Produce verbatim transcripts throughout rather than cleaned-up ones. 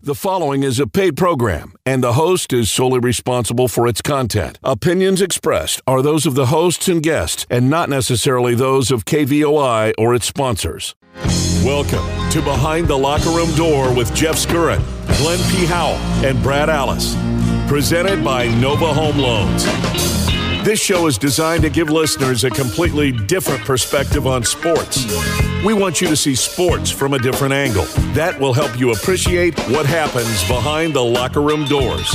The following is a paid program, and the host is solely responsible for its content. Opinions expressed are those of the hosts and guests, and not necessarily those of K V O I or its sponsors. Welcome to Behind the Locker Room Door with Jeff Skurin, Glenn P. Howell, and Brad Alice. Presented by Nova Home Loans. This show is designed to give listeners a completely different perspective on sports. We want you to see sports from a different angle. That will help you appreciate what happens behind the locker room doors.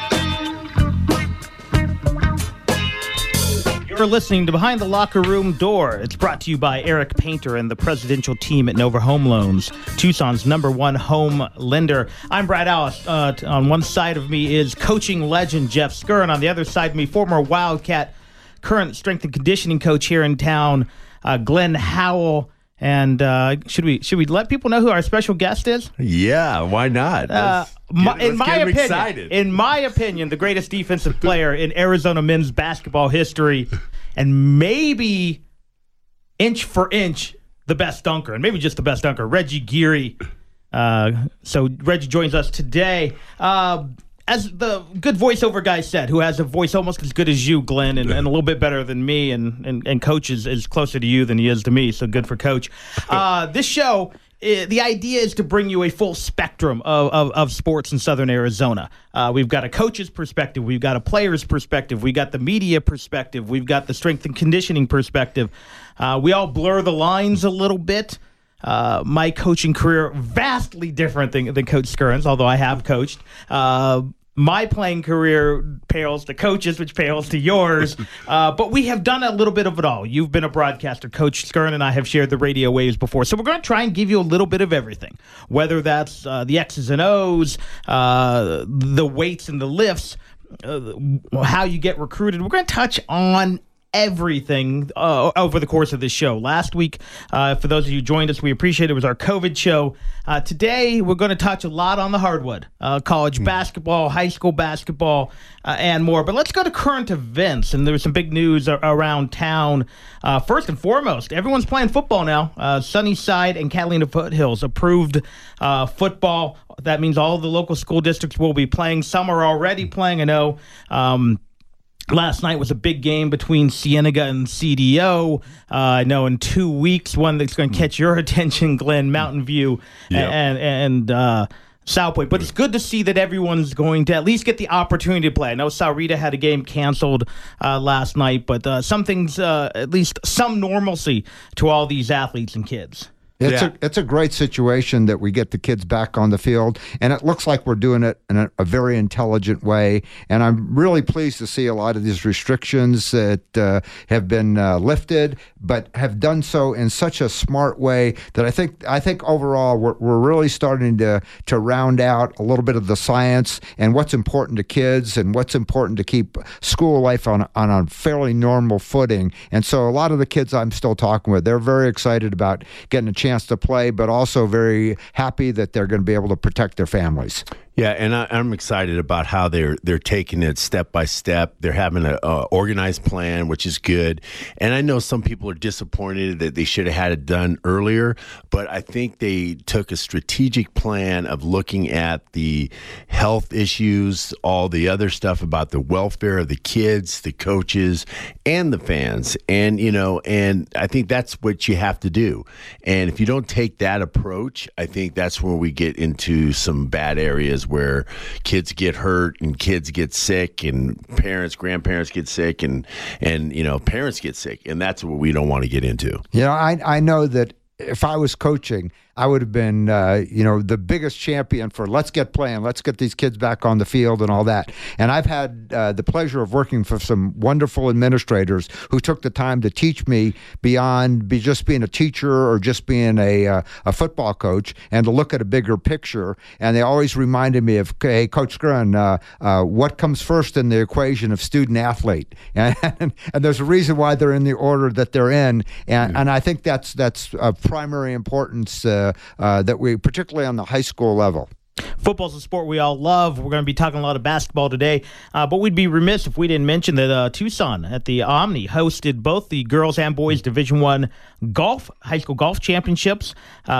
You're listening to Behind the Locker Room Door. It's brought to you by Eric Painter and the presidential team at Nova Home Loans, Tucson's number one home lender. I'm Brad Alice. Uh, on one side of me is coaching legend Jeff Skurin. On the other side of me, former Wildcat, current strength and conditioning coach here in town, uh, Glenn Howell. And uh, should we should we let people know who our special guest is? Yeah, why not? Uh, my, in my opinion, excited. in my opinion, the greatest defensive player in Arizona men's basketball history, and maybe inch for inch the best dunker, and maybe just the best dunker, Reggie Geary. Uh, so Reggie joins us today. Uh, As the good voiceover guy said, who has a voice almost as good as you, Glenn, and, and a little bit better than me, and, and, and Coach is, is closer to you than he is to me, so good for Coach. Uh, this show, uh, the idea is to bring you a full spectrum of, of, of sports in Southern Arizona. Uh, we've got a coach's perspective, we've got a player's perspective, we've got the media perspective, we've got the strength and conditioning perspective. Uh, we all blur the lines a little bit. Uh, my coaching career, vastly different than, than Coach Skurin's, although I have coached. Uh, my playing career pales to Coach's, which pales to yours. Uh, but we have done a little bit of it all. You've been a broadcaster. Coach Skurin and I have shared the radio waves before. So we're going to try and give you a little bit of everything, whether that's uh, the X's and O's, uh, the weights and the lifts, uh, how you get recruited. We're going to touch on everything uh, over the course of this show. Last week, uh, for those of you who joined us, we appreciate it. It was our COVID show. Uh, today, we're going to touch a lot on the hardwood, uh, college basketball, high school basketball, uh, and more. But let's go to current events, and there's some big news a- around town. Uh, first and foremost, everyone's playing football now. Uh, Sunnyside and Catalina Foothills approved uh, football. That means all the local school districts will be playing. Some are already playing. I know um, last night was a big game between Cienega and C D O. Uh, I know in two weeks, one that's going to catch your attention, Glenn, Mountain View yep. and and uh, South Point. But it's good to see that everyone's going to at least get the opportunity to play. I know Sahuarita had a game canceled uh, last night, but uh, some things, uh, at least some normalcy to all these athletes and kids. It's yeah. a it's a great situation that we get the kids back on the field, and it looks like we're doing it in a, a very intelligent way. And I'm really pleased to see a lot of these restrictions that uh, have been uh, lifted, but have done so in such a smart way that I think I think overall we're we're really starting to to round out a little bit of the science and what's important to kids and what's important to keep school life on on a fairly normal footing. And so a lot of the kids I'm still talking with, they're very excited about getting a chance to play, but also very happy that they're going to be able to protect their families. Yeah, and I, I'm excited about how they're they're taking it step by step. They're having an organized plan, which is good. And I know some people are disappointed that they should have had it done earlier, but I think they took a strategic plan of looking at the health issues, all the other stuff about the welfare of the kids, the coaches, and the fans. And, you know, and I think that's what you have to do. And if you don't take that approach, I think that's where we get into some bad areas where kids get hurt and kids get sick and parents, grandparents get sick and, and you know, parents get sick. And that's what we don't want to get into. You know, I, I know that if I was coaching, I would have been, uh, you know, the biggest champion for let's get playing, let's get these kids back on the field and all that. And I've had uh, the pleasure of working for some wonderful administrators who took the time to teach me beyond be just being a teacher or just being a uh, a football coach, and to look at a bigger picture. And they always reminded me of, hey, Coach Skurin, uh, uh, what comes first in the equation of student-athlete? And, and, and there's a reason why they're in the order that they're in. And, mm-hmm. and I think that's, that's of primary importance uh, Uh, that we, particularly on the high school level. Football's a sport we all love. We're going to be talking a lot of basketball today, uh, but we'd be remiss if we didn't mention that uh, Tucson at the Omni hosted both the girls and boys Division One golf, high school golf championships,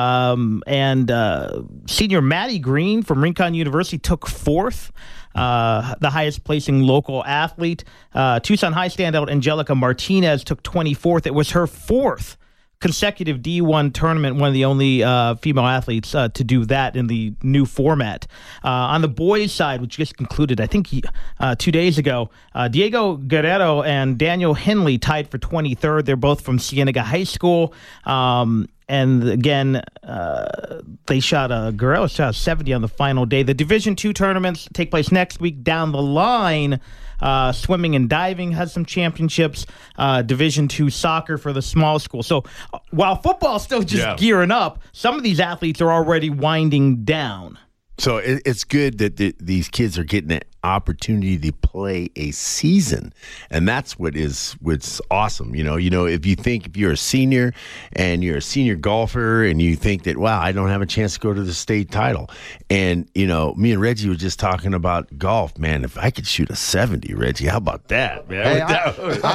um, and uh, senior Maddie Green from Rincon University took fourth. Uh, the highest placing local athlete. Uh, Tucson High standout Angelica Martinez took twenty-fourth. It was her fourth consecutive D one tournament, one of the only uh, female athletes uh, to do that in the new format. Uh, on the boys' side, which just concluded, I think, uh, two days ago, uh, Diego Guerrero and Daniel Henley tied for twenty-third. They're both from Cienega High School. Um, and again, uh, they shot a Guerrero shot a seventy on the final day. The Division Two tournaments take place next week. Down the line, Uh, swimming and diving has some championships. Uh, Division Two soccer for the small school. So uh, while football's still just yeah. gearing up, some of these athletes are already winding down. So it, it's good that the, these kids are getting an opportunity to play a season, and that's what is what's awesome. You know, you know, if you think if you're a senior and you're a senior golfer and you think that, wow, I don't have a chance to go to the state title, and you know, me and Reggie were just talking about golf, man. If I could shoot a seventy, Reggie, how about that, man? Hey, I,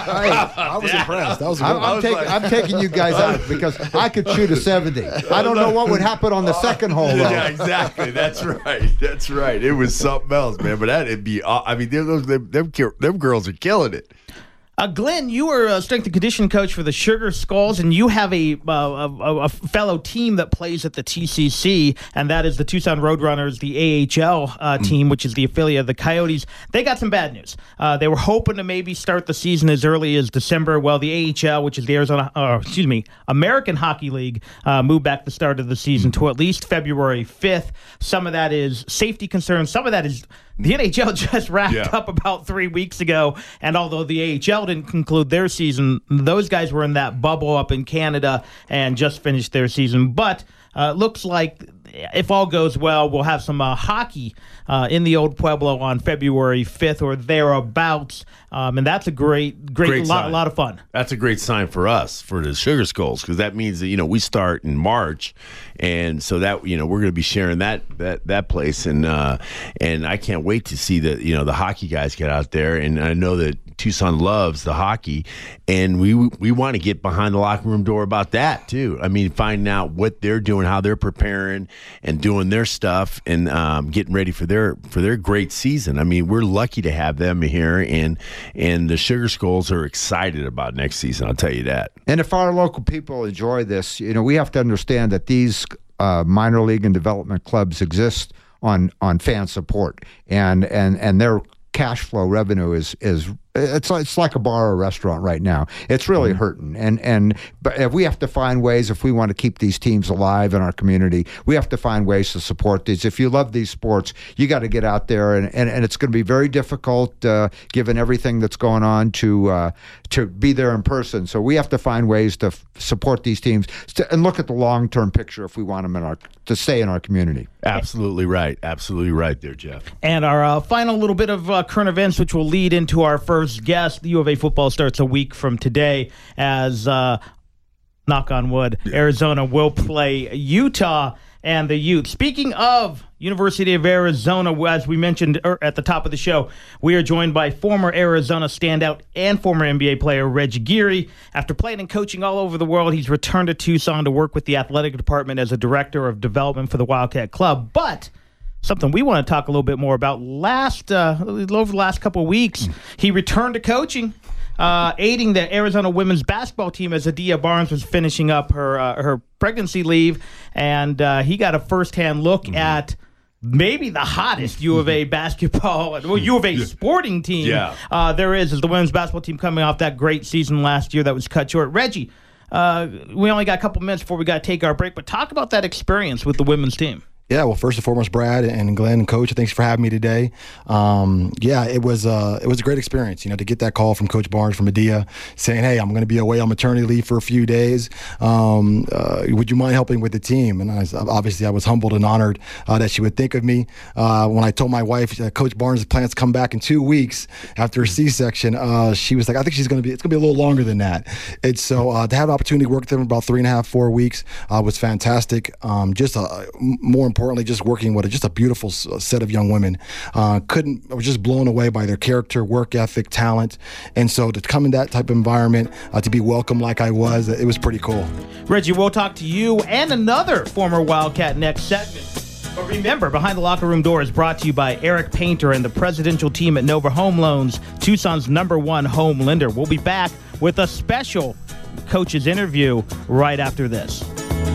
I, I, I was impressed. That was I'm, I'm, taking, like, I'm taking you guys out because I could shoot a seventy. I don't know what would happen on the second hole, though. Yeah, exactly. That's right. That's right. It was something else, man. But that it'd be. I mean, those them, them them girls are killing it. Uh, Glenn, you were a strength and conditioning coach for the Sugar Skulls, and you have a, uh, a a fellow team that plays at the T C C, and that is the Tucson Roadrunners, the A H L uh, team, which is the affiliate of the Coyotes. They got some bad news. Uh, they were hoping to maybe start the season as early as December. Well, the A H L, which is the Arizona, uh, excuse me, American Hockey League, uh, moved back the start of the season to at least February fifth. Some of that is safety concerns. Some of that is the N H L just wrapped yeah. up about three weeks ago, and although the A H L didn't conclude their season, those guys were in that bubble up in Canada and just finished their season. But uh, looks like if all goes well, we'll have some uh, hockey uh, in the Old Pueblo on February fifth or thereabouts, um, and that's a great, great, great lot, lot of fun. That's a great sign for us, for the Sugar Skulls, because that means that, you know, we start in March, and so that, you know, we're going to be sharing that that that place, and uh, and I can't wait to see the, you know, the hockey guys get out there, and I know that Tucson loves the hockey, and we we want to get behind the locker room door about that too. I mean, finding out what they're doing, how they're preparing and doing their stuff, and um, getting ready for their for their great season. I mean, we're lucky to have them here, and and the Sugar Skulls are excited about next season. I'll tell you that. And if our local people enjoy this, you know, we have to understand that these uh, minor league and development clubs exist on on fan support, and and and their cash flow revenue is is it's it's like a bar or a restaurant right now. It's really mm-hmm. hurting, and and but if we have to find ways, if we want to keep these teams alive in our community, we have to find ways to support these. If you love these sports, you got to get out there, and, and, and it's going to be very difficult uh, given everything that's going on to uh, to be there in person. So we have to find ways to f- support these teams to, and look at the long term picture if we want them in our to stay in our community. Absolutely right, absolutely right there, Jeff. And our uh, final little bit of uh, current events, which will lead into our first guest. The U of A football starts a week from today as, uh, knock on wood, yeah. Arizona will play Utah and the Ute. Speaking of University of Arizona, as we mentioned at the top of the show, we are joined by former Arizona standout and former N B A player Reggie Geary. After playing and coaching all over the world, he's returned to Tucson to work with the athletic department as a director of development for the Wildcat Club. But something we want to talk a little bit more about. Last uh, over the last couple of weeks, he returned to coaching, uh, aiding the Arizona women's basketball team as Adia Barnes was finishing up her uh, her pregnancy leave, and uh, he got a firsthand look mm-hmm. at maybe the hottest U of A basketball, well, U of A sporting team yeah. uh, there is, is the women's basketball team coming off that great season last year that was cut short. Reggie, uh, we only got a couple minutes before we got to take our break, but talk about that experience with the women's team. Yeah, well, first and foremost, Brad and Glenn and Coach, thanks for having me today. Um, yeah, it was uh, it was a great experience, you know, to get that call from Coach Barnes from Adia saying, "Hey, I'm going to be away on maternity leave for a few days. Um, uh, would you mind helping with the team?" And I was, obviously, I was humbled and honored uh, that she would think of me. Uh, when I told my wife, uh, Coach Barnes plans to come back in two weeks after a C-section, uh, she was like, "I think she's going to be. It's going to be a little longer than that." And so uh, to have an opportunity to work with them about three and a half, four weeks uh, was fantastic. Um, just uh, more important. importantly, just working with a, just a beautiful set of young women. Uh, couldn't, I was just blown away by their character, work ethic, talent. And so to come in that type of environment, uh, to be welcomed like I was, it was pretty cool. Reggie, we'll talk to you and another former Wildcat next segment. But remember, Behind the Locker Room Door is brought to you by Eric Painter and the presidential team at Nova Home Loans, Tucson's number one home lender. We'll be back with a special coach's interview right after this.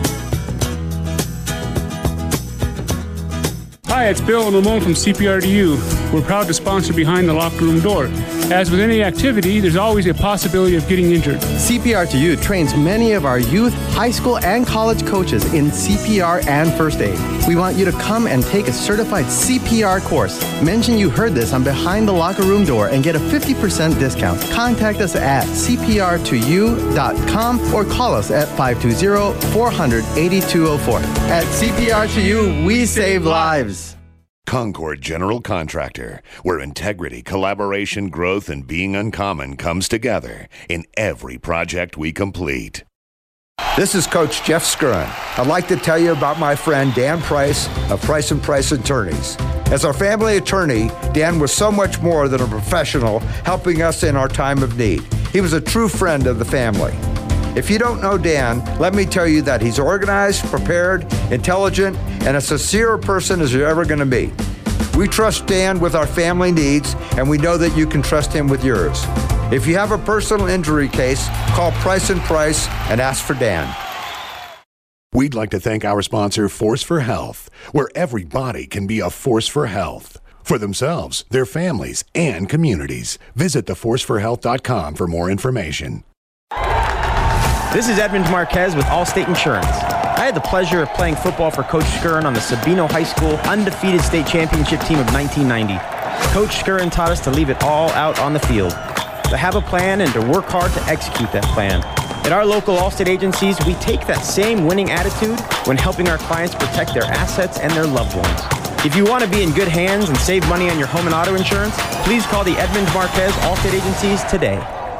Hi, it's Bill and Ramon from C P R to U. We're proud to sponsor Behind the Locker Room Door. As with any activity, there's always a possibility of getting injured. C P R to U trains many of our youth, high school, and college coaches in C P R and first aid. We want you to come and take a certified C P R course. Mention you heard this on Behind the Locker Room Door and get a fifty percent discount. Contact us at c p r to u dot com or call us at five two zero, four hundred, eighty-two oh four. At C P R to U, we save lives. Concord General Contractor, where integrity, collaboration, growth, and being uncommon comes together in every project we complete. This is Coach Jeff Skurin. I'd like to tell you about my friend Dan Price of Price and Price Attorneys. As our family attorney, Dan was so much more than a professional, helping us in our time of need. He was a true friend of the family. If you don't know Dan, let me tell you that he's organized, prepared, intelligent, and as sincere a person as you're ever going to meet. We trust Dan with our family needs, and we know that you can trust him with yours. If you have a personal injury case, call Price and Price and ask for Dan. We'd like to thank our sponsor, Force for Health, where every body can be a force for health. For themselves, their families, and communities. Visit the force for health dot com for more information. This is Edmund Marquez with Allstate Insurance. I had the pleasure of playing football for Coach Skurin on the Sabino High School undefeated state championship team of nineteen ninety. Coach Skurin taught us to leave it all out on the field, to have a plan and to work hard to execute that plan. At our local Allstate agencies, we take that same winning attitude when helping our clients protect their assets and their loved ones. If you want to be in good hands and save money on your home and auto insurance, please call the Edmund Marquez Allstate agencies today.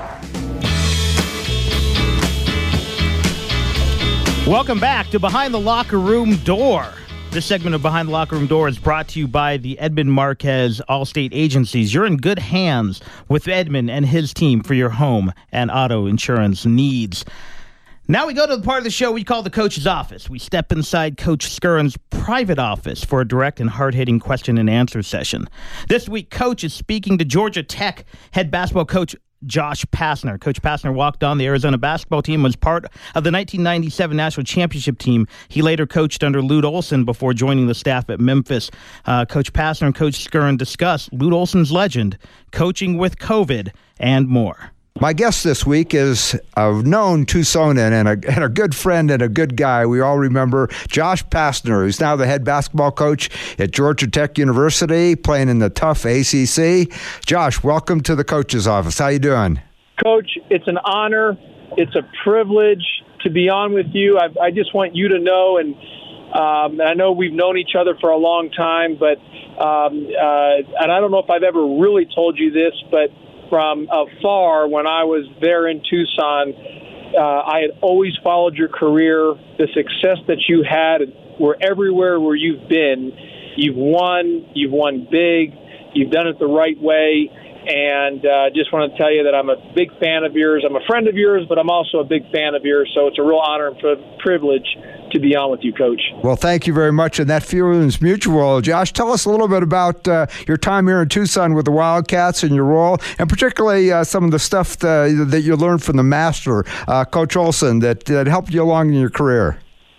Welcome back to Behind the Locker Room Door. This segment of Behind the Locker Room Door is brought to you by the Edmund Marquez Allstate Agencies. You're in good hands with Edmund and his team for your home and auto insurance needs. Now we go to the part of the show we call the Coach's Office. We step inside Coach Skurin's private office for a direct and hard-hitting question and answer session. This week, Coach is speaking to Georgia Tech head basketball coach Josh Pastner. Coach Pastner walked on the Arizona basketball team, was part of the nineteen ninety-seven national championship team. He later coached under Lute Olson before joining the staff at Memphis. Uh, Coach Pastner and Coach Skurin discuss Lute Olson's legend, coaching with COVID, and more. My guest this week is a known Tucsonan and a, and a good friend and a good guy. We all remember Josh Pastner, who's now the head basketball coach at Georgia Tech University, playing in the tough A C C. Josh, welcome to the Coach's Office. How you doing? Coach, it's an honor. It's a privilege to be on with you. I, I just want you to know, and um, I know we've known each other for a long time, but um, uh, and I don't know if I've ever really told you this, but from afar, when I was there in Tucson, uh, I had always followed your career. The success that you had, were everywhere where you've been, you've won, you've won big, you've done it the right way, and uh, just want to tell you that I'm a big fan of yours. I'm a friend of yours, but I'm also a big fan of yours, so it's a real honor and privilege to be on with you, Coach. Well, thank you very much, and that feeling is mutual. Josh, tell us a little bit about uh, your time here in Tucson with the Wildcats and your role, and particularly uh, some of the stuff that, that you learned from the master, uh, Coach Olson, that, that helped you along in your career.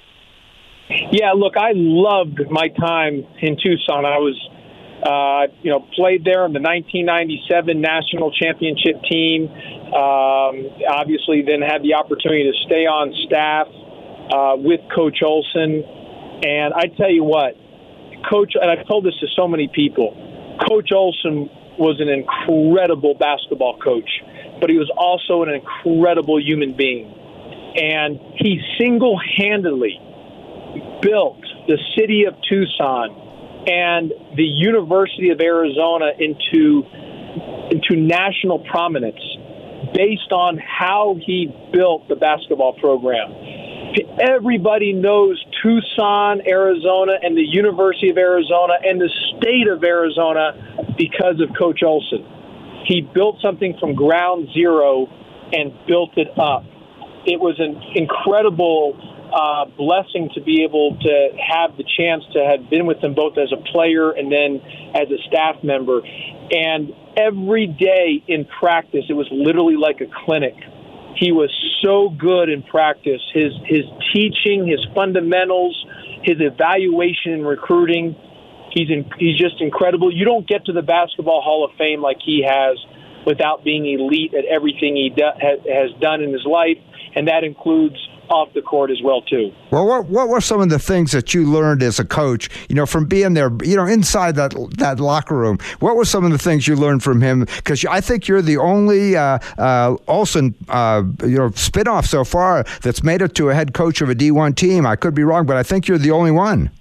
Yeah, look, I loved my time in Tucson. I was, uh, you know, played there in the nineteen ninety-seven national championship team. Um, obviously, then had the opportunity to stay on staff Uh, with Coach Olson, and I tell you what, Coach, and I've told this to so many people, Coach Olson was an incredible basketball coach, but he was also an incredible human being, and he single-handedly built the city of Tucson and the University of Arizona into into national prominence based on how he built the basketball program. Everybody knows Tucson, Arizona, and the University of Arizona and the state of Arizona because of Coach Olson. He built something from ground zero and built it up. It was an incredible uh, blessing to be able to have the chance to have been with them both as a player and then as a staff member. And every day in practice, it was literally like a clinic. He was so good in practice. His his teaching, his fundamentals, his evaluation and recruiting, he's in, he's just incredible. You don't get to the Basketball Hall of Fame like he has without being elite at everything he do, has, has done in his life, and that includes off the court as well, too. Well, what, what were some of the things that you learned as a coach, you know, from being there, you know, inside that that locker room? What were some of the things you learned from him? Because I think you're the only uh, uh, Olson, uh, you know, spinoff so far that's made it to a head coach of a D one team. I could be wrong, but I think you're the only one.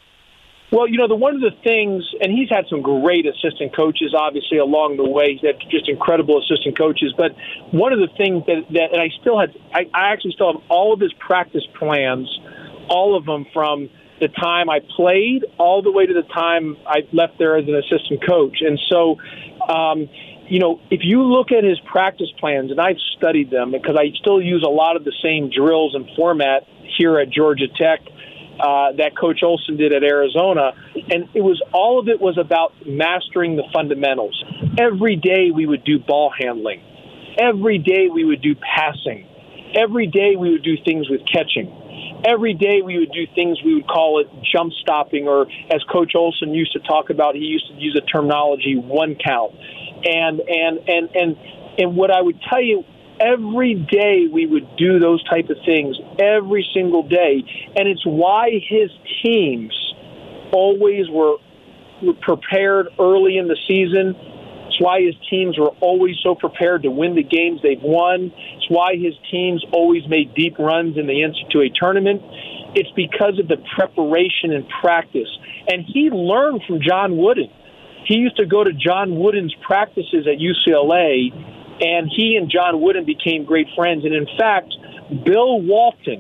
Well, you know, the one of the things, and he's had some great assistant coaches, obviously, along the way. He's had just incredible assistant coaches. But one of the things that, that and I still had, I, I actually still have all of his practice plans, all of them from the time I played all the way to the time I left there as an assistant coach. And so, um, you know, if you look at his practice plans, and I've studied them because I still use a lot of the same drills and format here at Georgia Tech, Uh, that Coach Olson did at Arizona, and it was all of it was about mastering the fundamentals. Every day we would do ball handling. Every day we would do passing. Every day we would do things with catching. Every day we would do things, we would call it jump stopping, or as Coach Olson used to talk about, he used to use a terminology, one count. And and and and and what I would tell you, every day we would do those type of things, every single day. And it's why his teams always were prepared early in the season. It's why his teams were always so prepared to win the games they've won. It's why his teams always made deep runs in the N C double A tournament. It's because of the preparation and practice. And he learned from John Wooden. He used to go to John Wooden's practices at U C L A, and he and John Wooden became great friends. And in fact, Bill Walton,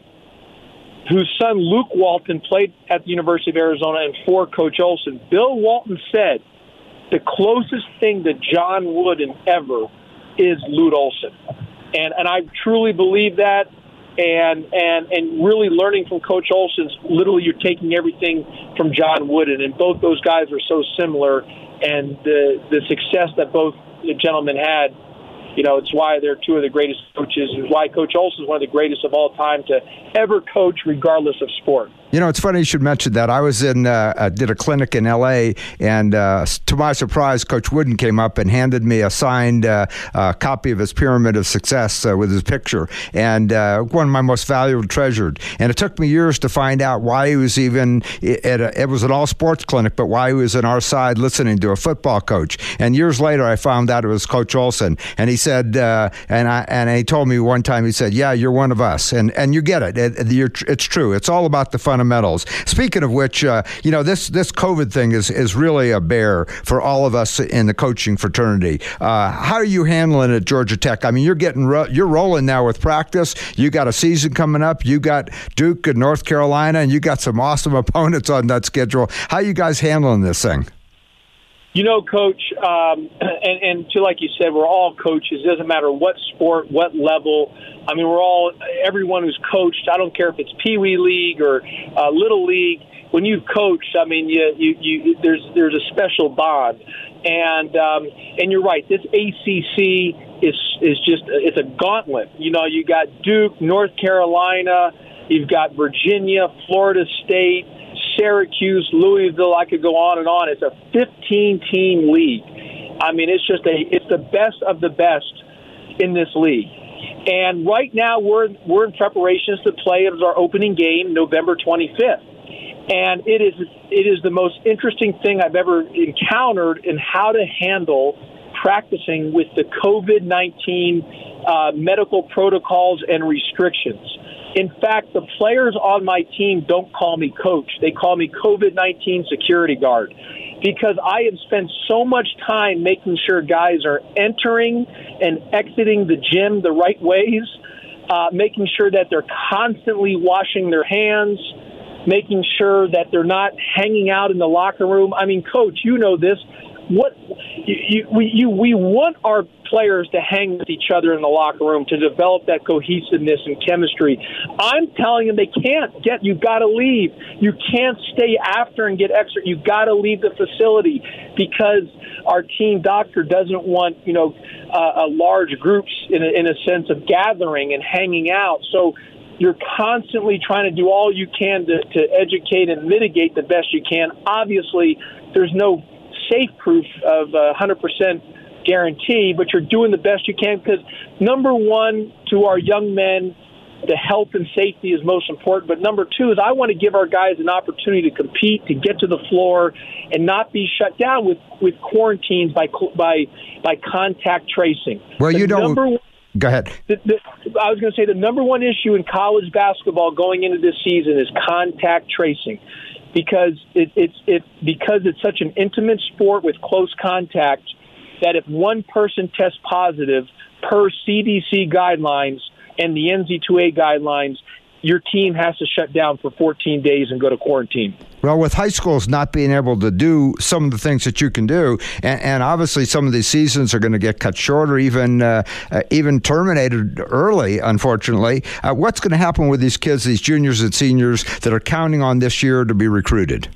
whose son Luke Walton played at the University of Arizona and for Coach Olson, Bill Walton said the closest thing to John Wooden ever is Lute Olson. And and I truly believe that. And and and really learning from Coach Olson's, literally you're taking everything from John Wooden. And both those guys are so similar. And the the success that both the gentlemen had, you know, it's why they're two of the greatest coaches, and why Coach Olson is one of the greatest of all time to ever coach, regardless of sport. You know, it's funny you should mention that. I was in, uh, uh, did a clinic in L A, and uh, to my surprise, Coach Wooden came up and handed me a signed uh, uh, copy of his Pyramid of Success uh, with his picture, and uh, one of my most valuable, treasured. And it took me years to find out why he was even, at a, it was an all-sports clinic, but why he was on our side listening to a football coach. And years later, I found out it was Coach Olson, and he said, uh, and I and he told me one time, he said, "Yeah, you're one of us," and and you get it. it you're, it's true. It's all about the fundamentals. Speaking of which, uh, you know, this this COVID thing is is really a bear for all of us in the coaching fraternity. Uh, how are you handling it at Georgia Tech? I mean, you're getting ro- you're rolling now with practice. You got a season coming up. You got Duke and North Carolina, and you got some awesome opponents on that schedule. How are you guys handling this thing? You know, Coach, um, and, and to like you said, we're all coaches. It doesn't matter what sport, what level. I mean, we're all, everyone who's coached, I don't care if it's Pee Wee League or uh, Little League. When you've coached, I mean, you, you, you, there's there's a special bond. And um, and you're right, this A C C is is just, it's a gauntlet. You know, you got Duke, North Carolina, you've got Virginia, Florida State, Syracuse, Louisville. I could go on and on. It's a fifteen-team league. I mean, it's just a it's the best of the best in this league. And right now, we're we're in preparations to play as our opening game, November twenty-fifth. And it is it is the most interesting thing I've ever encountered in how to handle practicing with the COVID nineteen uh, medical protocols and restrictions. In fact, the players on my team don't call me coach. They call me COVID nineteen security guard, because I have spent so much time making sure guys are entering and exiting the gym the right ways, uh, making sure that they're constantly washing their hands, making sure that they're not hanging out in the locker room. I mean, Coach, you know this. What you, you, we you, we want our players to hang with each other in the locker room to develop that cohesiveness and chemistry. I'm telling them they can't get. You've got to leave. You can't stay after and get extra. You've got to leave the facility because our team doctor doesn't want you know uh, uh, large groups in a, in a sense of gathering and hanging out. So you're constantly trying to do all you can to, to educate and mitigate the best you can. Obviously, there's no safe proof of a one hundred percent guarantee, but you're doing the best you can because, number one, to our young men, the health and safety is most important. But number two is I want to give our guys an opportunity to compete, to get to the floor, and not be shut down with, with quarantines by by by contact tracing. Well, the you don't. Number, Go ahead. The, the, I was going to say the number one issue in college basketball going into this season is contact tracing. Because it, it's it because it's such an intimate sport with close contact that if one person tests positive per C D C guidelines and the N C double A guidelines, your team has to shut down for fourteen days and go to quarantine. Well, with high schools not being able to do some of the things that you can do, and, and obviously some of these seasons are going to get cut short or even uh, uh, even terminated early, unfortunately. Uh, what's going to happen with these kids, these juniors and seniors that are counting on this year to be recruited?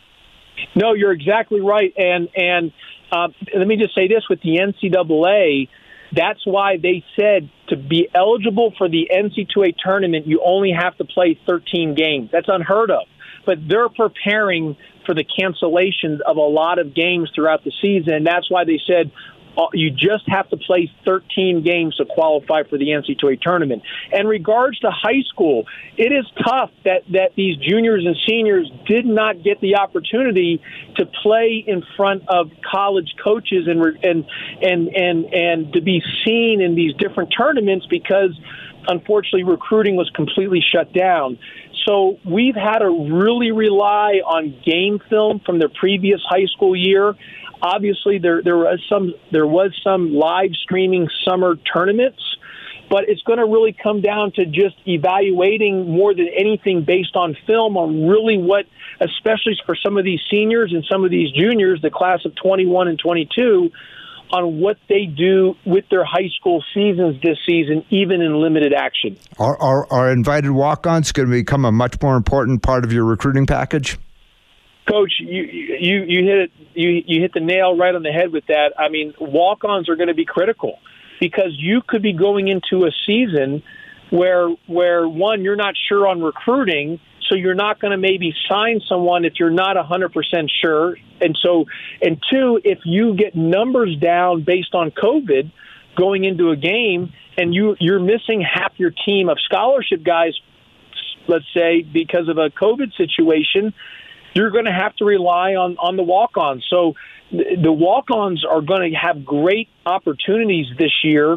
No, you're exactly right. And, and uh, let me just say this with the N C double A, that's why they said to be eligible for the N C double A tournament, you only have to play thirteen games. That's unheard of. But they're preparing for the cancellations of a lot of games throughout the season. And that's why they said uh, you just have to play thirteen games to qualify for the N C double A tournament. In regards to high school, it is tough that, that these juniors and seniors did not get the opportunity to play in front of college coaches and and and and, and to be seen in these different tournaments because, unfortunately, recruiting was completely shut down. So we've had to really rely on game film from the previous high school year. Obviously, there there was some there was some live streaming summer tournaments, but it's going to really come down to just evaluating more than anything based on film on really what, especially for some of these seniors and some of these juniors, the class of twenty-one and twenty-two, on what they do with their high school seasons this season, even in limited action. Are, are, are invited walk-ons going to become a much more important part of your recruiting package? Coach, you you you hit it. You you hit the nail right on the head with that. I mean, walk-ons are going to be critical because you could be going into a season where where one, you're not sure on recruiting. So you're not going to maybe sign someone if you're not one hundred percent sure. And so, and two, if you get numbers down based on COVID going into a game and you, you're missing half your team of scholarship guys, let's say, because of a COVID situation, you're going to have to rely on, on the walk-ons. So the walk-ons are going to have great opportunities this year,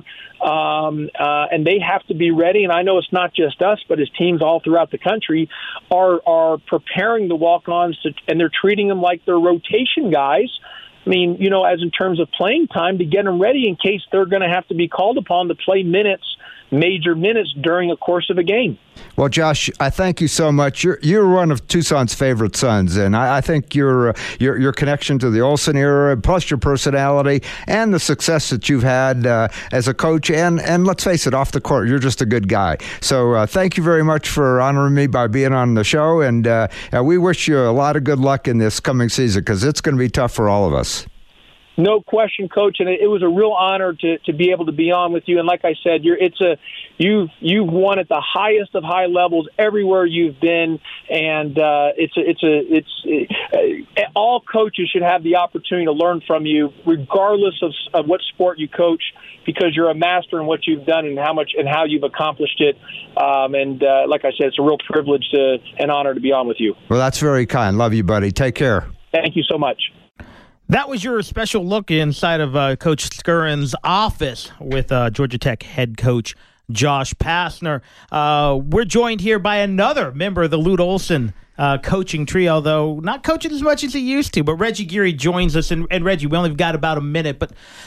um, uh, and they have to be ready. And I know it's not just us, but as teams all throughout the country are are preparing the walk-ons, to, and they're treating them like they're rotation guys. I mean, you know, as in terms of playing time, to get them ready in case they're going to have to be called upon to play minutes, major minutes during the course of a game. Well, Josh, I thank you so much. You're you're one of Tucson's favorite sons, and I, I think your uh, your your connection to the Olsen era, plus your personality and the success that you've had uh, as a coach, and and let's face it, off the court, you're just a good guy. So uh, thank you very much for honoring me by being on the show, and uh, uh, we wish you a lot of good luck in this coming season because it's going to be tough for all of us. No question, Coach, and it was a real honor to, to be able to be on with you. And like I said, you're it's a you've you've won at the highest of high levels everywhere you've been, and uh, it's a, it's a it's it, uh, all coaches should have the opportunity to learn from you, regardless of, of what sport you coach, because you're a master in what you've done and how much and how you've accomplished it. Um, and uh, like I said, it's a real privilege to, and honor to be on with you. Well, that's very kind. Love you, buddy. Take care. Thank you so much. That was your special look inside of uh, Coach Skurin's office with uh, Georgia Tech head coach Josh Pastner. Uh, we're joined here by another member of the Lute Olson uh, coaching trio, though not coaching as much as he used to. But Reggie Geary joins us. And, and Reggie, we only got about a minute, but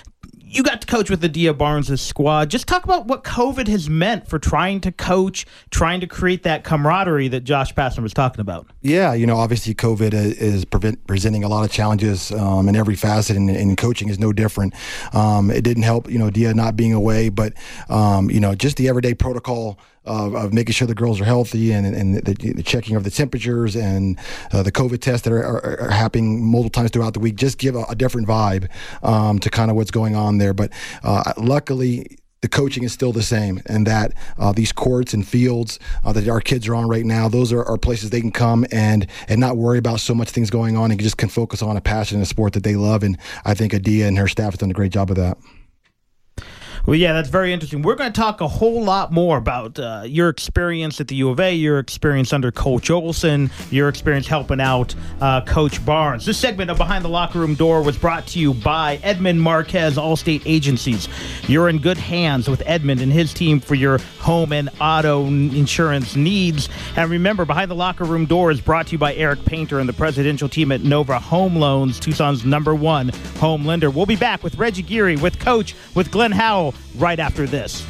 you got to coach with Adia Barnes' squad. Just talk about what COVID has meant for trying to coach, trying to create that camaraderie that Josh Pastner was talking about. Yeah, you know, obviously COVID is prevent, presenting a lot of challenges um, in every facet, and, and coaching is no different. Um, it didn't help, you know, Adia not being away, but, um, you know, just the everyday protocol Of, of making sure the girls are healthy, and, and the, the checking of the temperatures and uh, the COVID tests that are, are, are happening multiple times throughout the week just give a, a different vibe um, to kind of what's going on there. But uh, luckily, the coaching is still the same, and that uh, these courts and fields uh, that our kids are on right now, those are, are places they can come and and not worry about so much things going on, and just can focus on a passion and a sport that they love. And I think Adia and her staff has done a great job of that. Well, yeah, that's very interesting. We're going to talk a whole lot more about uh, your experience at the U of A, your experience under Coach Olson, your experience helping out uh, Coach Barnes. This segment of Behind the Locker Room Door was brought to you by Edmund Marquez Allstate Agencies. You're in good hands with Edmund and his team for your home and auto insurance needs. And remember, Behind the Locker Room Door is brought to you by Eric Painter and the presidential team at Nova Home Loans, Tucson's number one home lender. We'll be back with Reggie Geary, with Coach, with Glenn Howell, right after this.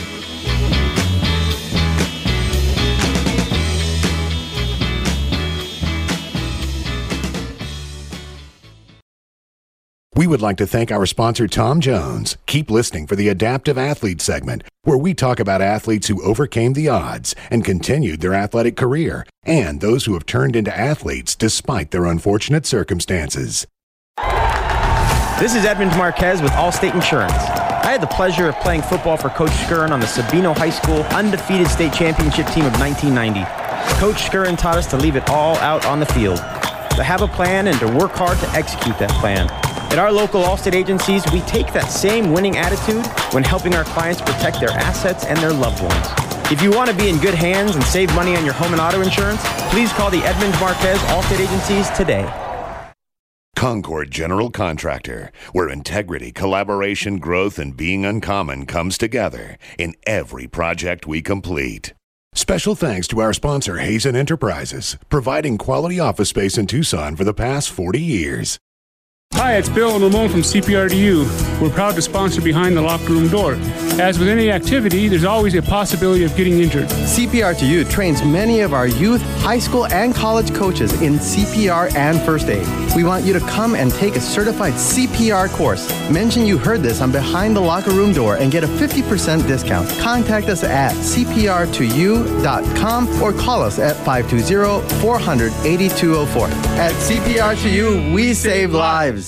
We would like to thank our sponsor, Tom Jones. Keep listening for the Adaptive Athlete segment, where we talk about athletes who overcame the odds and continued their athletic career, and those who have turned into athletes despite their unfortunate circumstances. This is Edmund Marquez with Allstate Insurance. I had the pleasure of playing football for Coach Skirn on the Sabino High School undefeated state championship team of nineteen ninety. Coach Skirn taught us to leave it all out on the field, to have a plan and to work hard to execute that plan. At our local Allstate agencies, we take that same winning attitude when helping our clients protect their assets and their loved ones. If you want to be in good hands and save money on your home and auto insurance, please call the Edmund Marquez Allstate agencies today. Concord General Contractor, where integrity, collaboration, growth, and being uncommon comes together in every project we complete. Special thanks to our sponsor, Hazen Enterprises, providing quality office space in Tucson for the past forty years. Hi, it's Bill and Ramon from C P R D U. We're proud to sponsor Behind the Locker Room Door. As with any activity, there's always a possibility of getting injured. C P R D U trains many of our youth, high school, and college coaches in C P R and first aid. We want you to come and take a certified C P R course. Mention you heard this on Behind the Locker Room Door and get a fifty percent discount. Contact us at c p r to u dot com or call us at five two zero, four hundred, eighty-two oh four. At C P R to U, we save lives.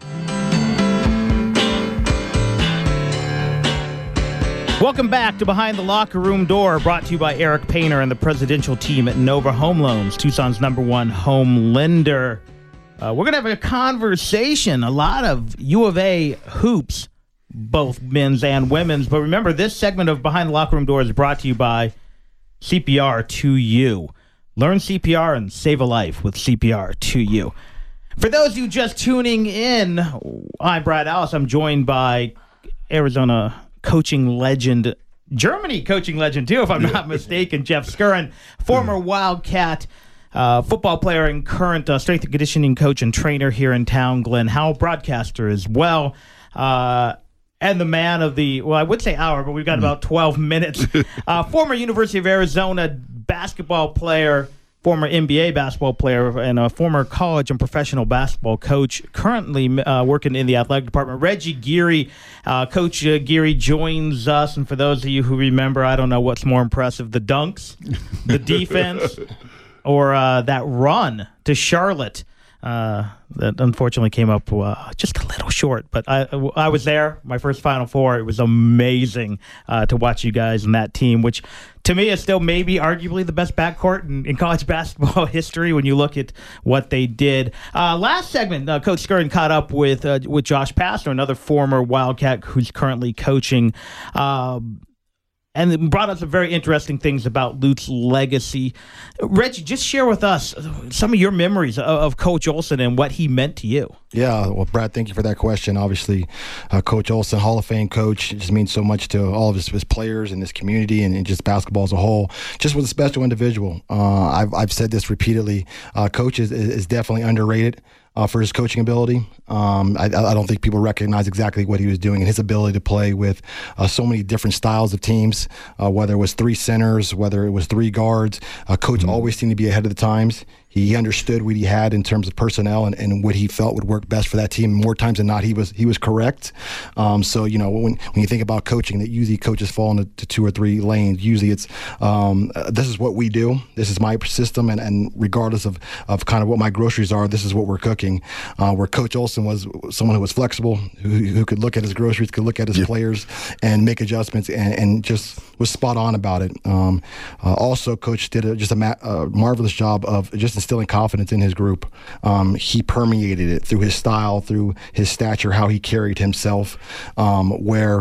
Welcome back to Behind the Locker Room Door, brought to you by Eric Painter and the presidential team at Nova Home Loans, Tucson's number one home lender. Uh, we're going to have a conversation, a lot of U of A hoops, both men's and women's. But remember, this segment of Behind the Locker Room Door is brought to you by C P R to U. Learn C P R and save a life with C P R to U. For those of you just tuning in, I'm Brad Alice. I'm joined by Arizona coaching legend, Germany coaching legend too, if I'm not mistaken, Jeff Skirn, former Wildcat uh, football player and current uh, strength and conditioning coach and trainer here in town, Glenn Howell, broadcaster as well, uh, and the man of the, well, I would say hour, but we've got about twelve minutes. Uh, former University of Arizona basketball player, former N B A basketball player, and a former college and professional basketball coach, currently uh, working in the athletic department. Reggie Geary, uh, Coach uh, Geary joins us, and for those of you who remember, I don't know what's more impressive, the dunks, the defense, or uh, that run to Charlotte uh, that unfortunately came up uh, just a little short. But I, I was there, my first Final Four. It was amazing uh, to watch you guys and that team, which to me is still maybe arguably the best backcourt in, in college basketball history when you look at what they did. Uh, last segment, uh, Coach Skirn caught up with uh, with Josh Pastner, another former Wildcat who's currently coaching, um, and brought up some very interesting things about Lute's legacy. Reggie, just share with us some of your memories of, of Coach Olson and what he meant to you. Yeah, well, Brad, thank you for that question. Obviously, uh, Coach Olson, Hall of Fame coach, it just means so much to all of his, his players and this community and, and just basketball as a whole. Just was a special individual. Uh, I've, I've said this repeatedly. Uh, Coach is, is definitely underrated. uh, for his coaching ability. Um, I, I don't think people recognize exactly what he was doing and his ability to play with uh, so many different styles of teams, uh, whether it was three centers, whether it was three guards. Uh, coach mm-hmm. always seemed to be ahead of the times. He understood what he had in terms of personnel and, and what he felt would work best for that team. More times than not, he was he was correct. Um, so, you know, when when you think about coaching, that usually coaches fall into two or three lanes. Usually it's, um, uh, this is what we do. This is my system. And, and regardless of, of kind of what my groceries are, this is what we're cooking. Uh, where Coach Olson was someone who was flexible, who, who could look at his groceries, could look at his yeah. players and make adjustments and, and just was spot on about it. Um, uh, also, Coach did a, just a ma- uh, marvelous job of just instilling confidence in his group. Um, he permeated it through his style, through his stature, how he carried himself, um, where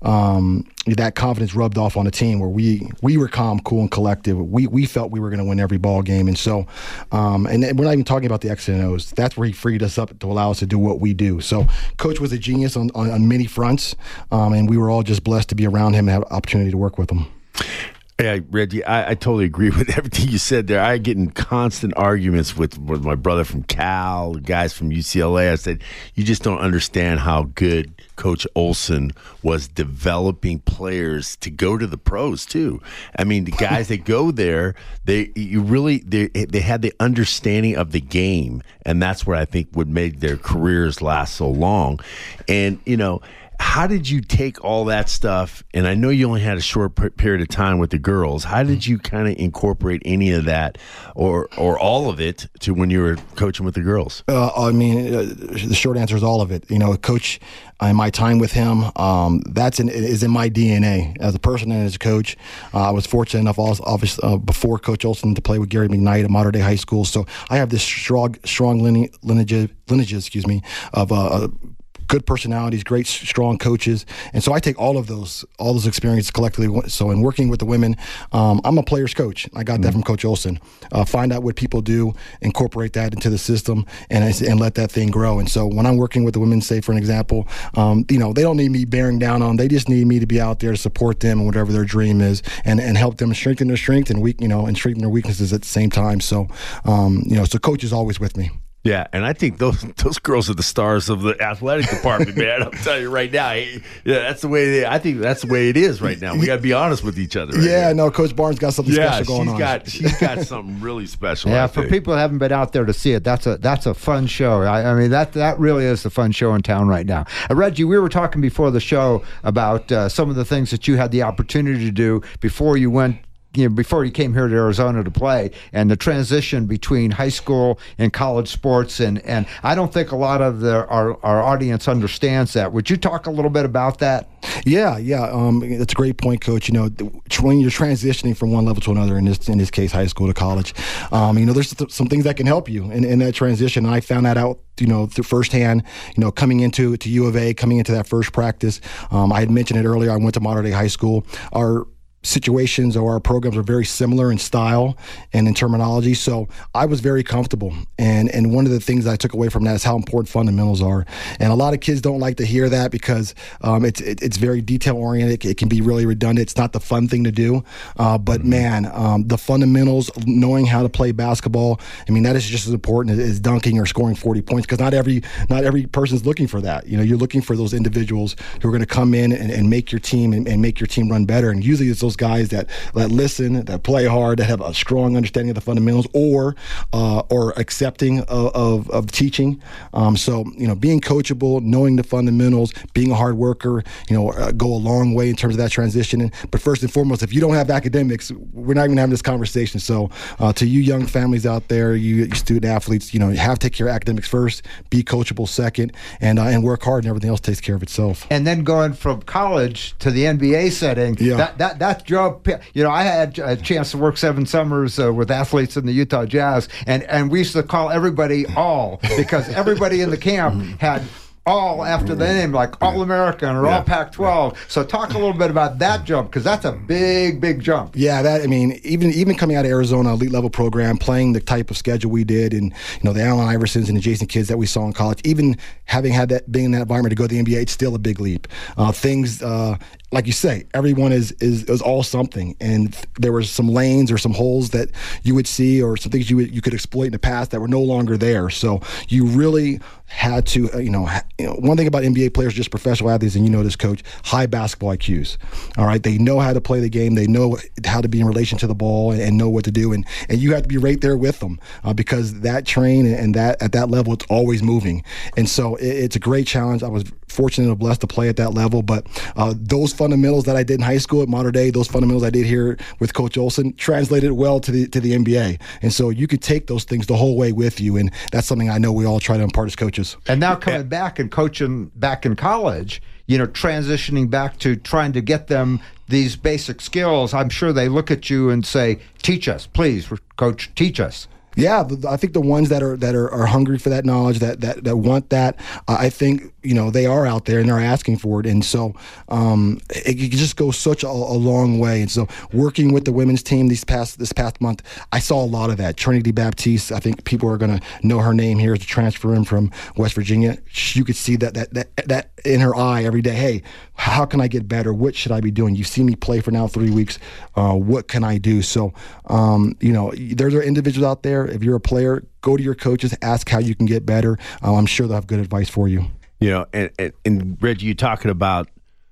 um, that confidence rubbed off on the team, where we we were calm, cool, and collective. We we felt we were going to win every ball game. And so, um, and we're not even talking about the X's and O's. That's where he freed us up to allow us to do what we do. So Coach was a genius on, on, on many fronts, um, and we were all just blessed to be around him and have an opportunity to work with him. Yeah, Reggie, I, I totally agree with everything you said there. I get in constant arguments with, with my brother from Cal, guys from U C L A. I said, you just don't understand how good Coach Olson was developing players to go to the pros too. I mean, the guys that go there, they you really they they had the understanding of the game, and that's where I think would make their careers last so long. And you know, how did you take all that stuff? And I know you only had a short period of time with the girls. How did you kind of incorporate any of that or or all of it to when you were coaching with the girls? Uh, I mean, uh, the short answer is all of it. You know, Coach, in my time with him, um, that's in, is in my D N A as a person and as a coach. Uh, I was fortunate enough, also, obviously, uh, before Coach Olson, to play with Gary McKnight at Mater Dei High School. So I have this strong, strong lineage, lineage, lineage excuse me, of uh, good personalities, great, strong coaches. And so I take all of those, all those experiences collectively. So in working with the women, um, I'm a player's coach. I got mm-hmm. that from Coach Olson. Uh, find out what people do, incorporate that into the system, and and let that thing grow. And so when I'm working with the women, say for an example, um, you know, they don't need me bearing down on them. They just need me to be out there to support them and whatever their dream is, and, and help them strengthen their strength and weak, you know, and strengthen their weaknesses at the same time. So, um, you know, so Coach is always with me. Yeah, and I think those those girls are the stars of the athletic department, man. I'm telling you right now. Yeah, that's the way. They, I think that's the way it is right now. We got to be honest with each other. Right yeah, here. no, Coach Barnes got something yeah, special going she's on. Got, she's got something really special. Yeah, for people who haven't been out there to see it, that's a that's a fun show. I, I mean, that that really is the fun show in town right now. Uh, Reggie, we were talking before the show about uh, some of the things that you had the opportunity to do before you went. You know, before you came here to Arizona to play, and the transition between high school and college sports, and, and I don't think a lot of the, our, our audience understands that. Would you talk a little bit about that? Yeah, yeah, um, that's a great point, Coach. You know, when you're transitioning from one level to another, in this in this case, high school to college, um, you know, there's some things that can help you in, in that transition. I found that out, you know, through firsthand. You know, coming into to U of A, coming into that first practice. Um, I had mentioned it earlier. I went to Mater Dei High School. Our situations or our programs are very similar in style and in terminology. So I was very comfortable. And and one of the things that I took away from that is how important fundamentals are. And a lot of kids don't like to hear that because um, it's it, it's very detail oriented. It can be really redundant. It's not the fun thing to do. Uh, but mm-hmm. man, um, the fundamentals, knowing how to play basketball, I mean, that is just as important as dunking or scoring forty points, because not every not every person's looking for that. You know, you're looking for those individuals who are going to come in and, and make your team and, and make your team run better. And usually it's those guys that, that listen, that play hard, that have a strong understanding of the fundamentals, or uh, or accepting of, of, of teaching. Um, so, you know, being coachable, knowing the fundamentals, being a hard worker, you know, uh, go a long way in terms of that transition. But first and foremost, if you don't have academics, we're not even having this conversation. So uh, to you young families out there, you, you student athletes, you know, you have to take care of academics first, be coachable second, and uh, and work hard, and everything else takes care of itself. And then going from college to the N B A setting, yeah. that, that, that job, you know, I had a chance to work seven summers uh, with athletes in the Utah Jazz, and, and we used to call everybody all, because everybody in the camp had all after the name, like All-American or Yeah. All Pac twelve. So talk a little bit about that jump, because that's a big, big jump. Yeah, that I mean, even even coming out of Arizona, elite level program, playing the type of schedule we did, and you know the Allen Iversons and the Jason Kidds that we saw in college, even having had that being in that environment to go to the N B A, it's still a big leap. Uh, things uh, like you say, everyone is is is all something, and th- there were some lanes or some holes that you would see, or some things you would, you could exploit in the past that were no longer there. So you really had to, uh, you know, ha- you know, one thing about N B A players, just professional athletes, and you know this, Coach, high basketball I Qs. All right, they know how to play the game, they know how to be in relation to the ball, and, and know what to do, and and you have to be right there with them uh, because that train and that at that level, it's always moving, and so it, it's a great challenge. I was fortunate and blessed to play at that level, but uh, those fundamentals that I did in high school at Mater Dei, those fundamentals I did here with Coach Olson, translated well to the to the N B A, and so you could take those things the whole way with you, and that's something I know we all try to impart as coaches. And now coming back and coaching back in college, you know, transitioning back to trying to get them these basic skills, I'm sure they look at you and say, teach us, please, Coach, teach us. Yeah, the, I think the ones that are that are, are hungry for that knowledge, that that, that want that, uh, I think, you know, they are out there and they're asking for it. And so um, it, it just goes such a, a long way. And so working with the women's team these past this past month, I saw a lot of that. Trinity Baptiste, I think people are going to know her name here as a transfer in from West Virginia. You could see that that that that in her eye every day. Hey, how can I get better? What should I be doing? You've seen me play for now three weeks. Uh, what can I do? So, um, you know, there are individuals out there. If you're a player, go to your coaches, ask how you can get better. Uh, I'm sure they'll have good advice for you. You know, and, and, and Reggie, you talking about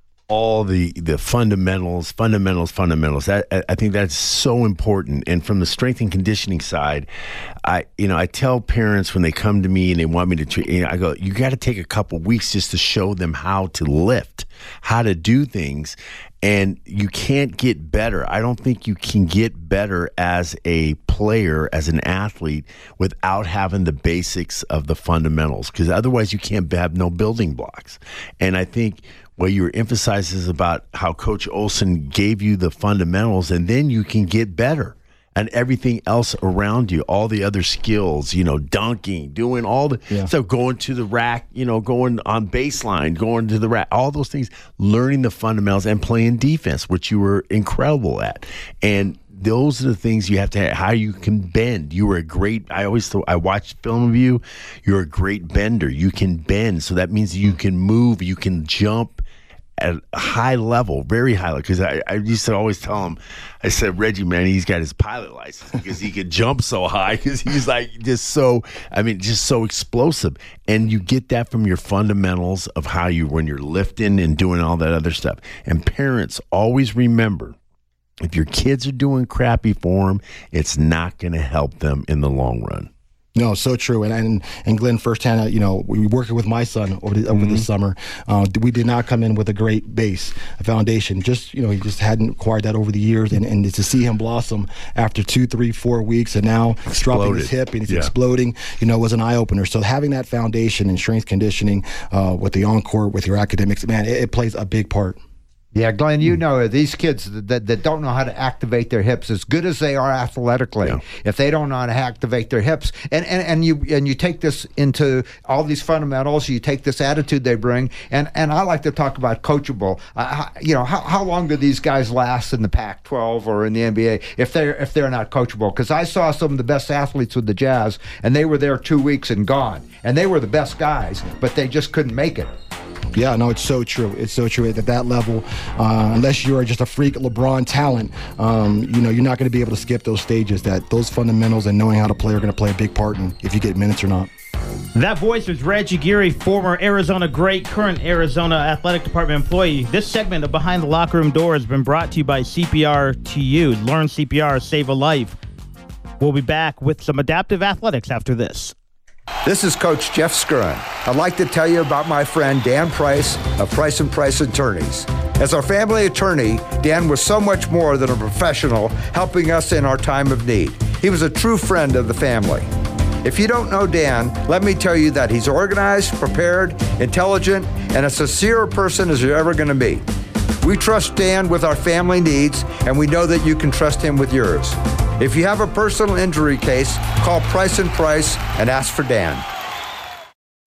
all the the fundamentals, fundamentals, fundamentals. That, I think that's so important. And from the strength and conditioning side, I you know I tell parents when they come to me and they want me to, you know, I go, you got to take a couple weeks just to show them how to lift, how to do things. And you can't get better. I don't think you can get better as a player, as an athlete, without having the basics of the fundamentals, because otherwise you can't have no building blocks. And I think what you emphasizing is about how Coach Olson gave you the fundamentals, and then you can get better. And everything else around you, all the other skills, you know, dunking, doing all the yeah. stuff, going to the rack, you know, going on baseline, going to the rack, all those things, learning the fundamentals and playing defense, which you were incredible at. And those are the things you have to have, how you can bend. You were a great, I always thought, I watched film of you, you're a great bender. You can bend, so that means you can move, you can jump at a high level, very high level. Because I, I used to always tell him, I said, Reggie, man, he's got his pilot license because he could jump so high, because he's like just so, I mean, just so explosive. And you get that from your fundamentals of how you, when you're lifting and doing all that other stuff. And parents, always remember, if your kids are doing crappy for them, it's not going to help them in the long run. No, so true. And and, and Glenn, firsthand, you know, we were working with my son over the, over mm-hmm. the summer. Uh, we did not come in with a great base, a foundation. Just, you know, he just hadn't acquired that over the years. And, and to see him blossom after two, three, four weeks, and now he's dropping his hip and he's yeah. exploding, you know, was an eye-opener. So having that foundation and strength conditioning uh, with the on-court, with your academics, man, it, it plays a big part. Yeah, Glenn, you know, these kids that, that don't know how to activate their hips, as good as they are athletically, yeah. if they don't know how to activate their hips, and, and, and you and you take this into all these fundamentals, you take this attitude they bring, and, and I like to talk about coachable. Uh, you know, how, how long do these guys last in the Pac twelve or in the N B A if they're, if they're not coachable? Because I saw some of the best athletes with the Jazz, and they were there two weeks and gone, and they were the best guys, but they just couldn't make it. Yeah, no, it's so true. It's so true at that level. Uh, unless you're just a freak LeBron talent, um, you know, you're not going to be able to skip those stages. That those fundamentals and knowing how to play are going to play a big part in if you get minutes or not. That voice was Reggie Geary, former Arizona great, current Arizona Athletic Department employee. This segment of Behind the Locker Room Door has been brought to you by C P R to you. Learn C P R, save a life. We'll be back with some adaptive athletics after this. This is Coach Jeff Skurin. I'd like to tell you about my friend Dan Price of Price and Price Attorneys. As our family attorney, Dan was so much more than a professional, helping us in our time of need. He was a true friend of the family. If you don't know Dan, let me tell you that he's organized, prepared, intelligent, and a sincere person as you're ever going to meet. We trust Dan with our family needs, and we know that you can trust him with yours. If you have a personal injury case, call Price and Price and ask for Dan.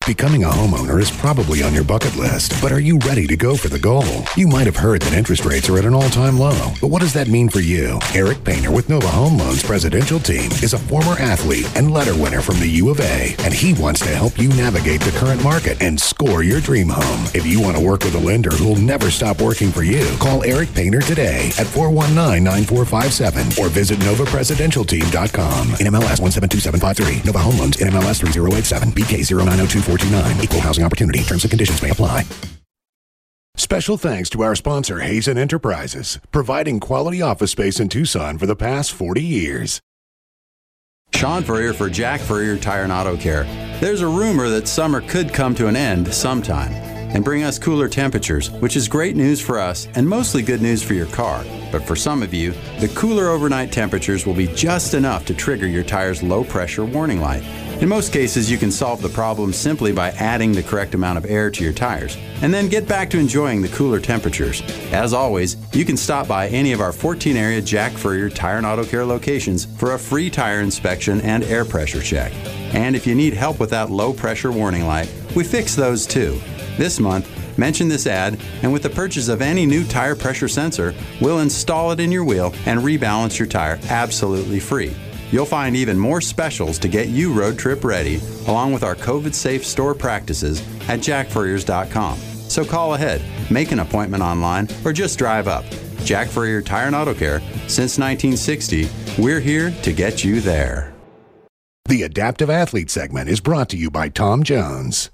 Becoming a homeowner is probably on your bucket list, but are you ready to go for the goal? You might have heard that interest rates are at an all-time low, but what does that mean for you? Eric Painter with Nova Home Loans Presidential Team is a former athlete and letter winner from the U of A, and he wants to help you navigate the current market and score your dream home. If you want to work with a lender who'll never stop working for you, call Eric Painter today at four one nine, nine four five seven or visit nova presidential team dot com. In M L S one seven two seven five three. Nova Home Loans in M L S three zero eight seven. B K zero nine zero two four two nine. Equal housing opportunity. Terms and conditions may apply. Special thanks to our sponsor, Hazen Enterprises, providing quality office space in Tucson for the past forty years. Sean Furrier for Jack Furrier Tire and Auto Care. There's a rumor that summer could come to an end sometime and bring us cooler temperatures, which is great news for us and mostly good news for your car. But for some of you, the cooler overnight temperatures will be just enough to trigger your tire's low-pressure warning light. In most cases, you can solve the problem simply by adding the correct amount of air to your tires, and then get back to enjoying the cooler temperatures. As always, you can stop by any of our fourteen area Jack Furrier Tire and Auto Care locations for a free tire inspection and air pressure check. And if you need help with that low-pressure warning light, we fix those too. This month, mention this ad, and with the purchase of any new tire pressure sensor, we'll install it in your wheel and rebalance your tire absolutely free. You'll find even more specials to get you road trip ready, along with our COVID-safe store practices at jack furriers dot com. So call ahead, make an appointment online, or just drive up. Jack Furrier Tire and Auto Care. Since nineteen sixty, we're here to get you there. The Adaptive Athlete segment is brought to you by Tom Jones.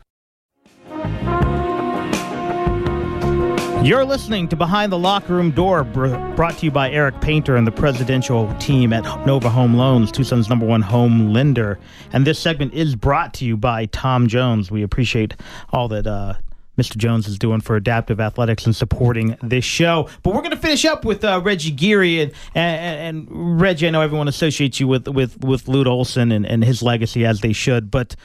You're listening to Behind the Locker Room Door, brought to you by Eric Painter and the presidential team at Nova Home Loans, Tucson's number one home lender. And this segment is brought to you by Tom Jones. We appreciate all that uh, Mister Jones is doing for adaptive athletics and supporting this show. But we're going to finish up with uh, Reggie Geary. And, and, and Reggie, I know everyone associates you with, with, with Lute Olson and, and his legacy, as they should. But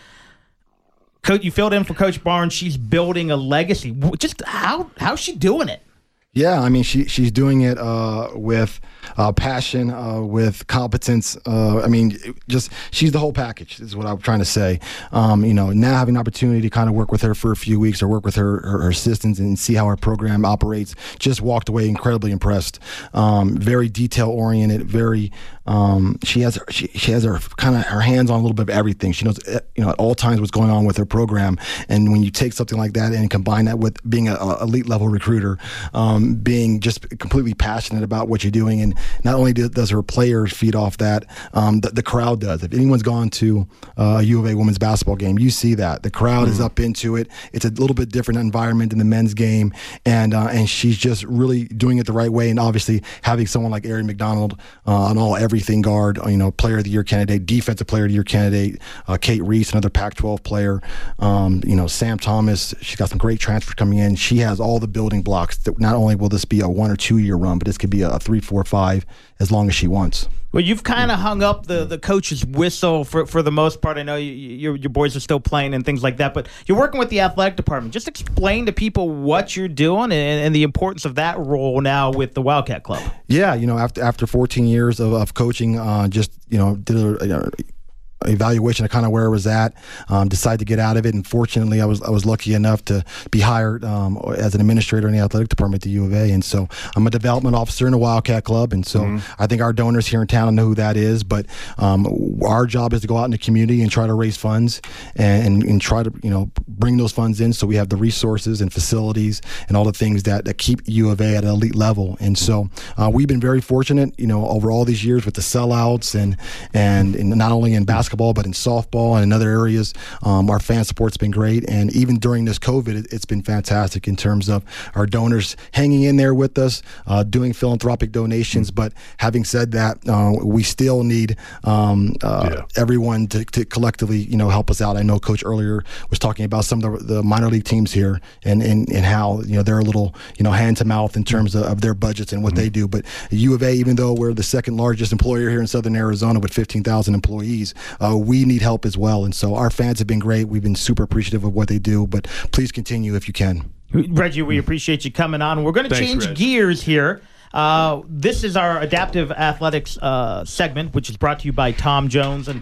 Coach, you filled in for Coach Barnes. She's building a legacy. Just how how's she doing it? Yeah, I mean, she she's doing it uh, with uh, passion, uh, with competence. Uh, I mean, just she's the whole package is what I'm trying to say. Um, you know, now having an opportunity to kind of work with her for a few weeks or work with her, her, her assistants and see how her program operates, just walked away incredibly impressed. Um, very detail oriented, very. Um, she has her, she, she has her kind of her hands on a little bit of everything. She knows, you know, at all times what's going on with her program. And when you take something like that and combine that with being an elite level recruiter, um, being just completely passionate about what you're doing, and not only does her players feed off that, um, the, the crowd does. If anyone's gone to uh, a U of A women's basketball game, you see that the crowd mm-hmm. is up into it. It's a little bit different environment than the men's game, and uh, and she's just really doing it the right way. And obviously having someone like Erin McDonald uh, on all every. Everything guard, you know, player of the year candidate, defensive player of the year candidate, uh, Kate Reese, another Pac twelve player, um, you know, Sam Thomas. She's got some great transfers coming in. She has all the building blocks that not only will this be a one or two year run, but this could be a, a three, four, five as long as she wants. Well, you've kind of hung up the, the coach's whistle for, for the most part. I know you, your your boys are still playing and things like that, but you're working with the athletic department. Just explain to people what you're doing and, and the importance of that role now with the Wildcat Club. Yeah, you know, after after fourteen years of, of coaching, uh, just, you know, did a, you know, evaluation of kind of where I was at, um, decided to get out of it, and fortunately I was I was lucky enough to be hired um, as an administrator in the athletic department at the U of A. And so I'm a development officer in the Wildcat Club, and so mm-hmm. I think our donors here in town know who that is, but um, our job is to go out in the community and try to raise funds and, and, and try to, you know, bring those funds in so we have the resources and facilities and all the things that, that keep U of A at an elite level. And so uh, we've been very fortunate, you know, over all these years with the sellouts and, and, and not only in basketball basketball, but in softball and in other areas. Um, our fan support's been great. And even during this COVID, it, it's been fantastic in terms of our donors hanging in there with us, uh, doing philanthropic donations. But having said that, uh, we still need um, uh, yeah. everyone to, to collectively, you know, help us out. I know Coach earlier was talking about some of the, the minor league teams here and, and, and how, you know, they're a little, you know, hand to mouth in terms of, of their budgets and what mm-hmm. they do. But U of A, even though we're the second largest employer here in Southern Arizona with fifteen thousand employees, uh, we need help as well. And so our fans have been great. We've been super appreciative of what they do, but please continue if you can. Reggie, we appreciate you coming on. We're going to change Reg. gears here. Uh, this is our Adaptive Athletics uh, segment, which is brought to you by Tom Jones. And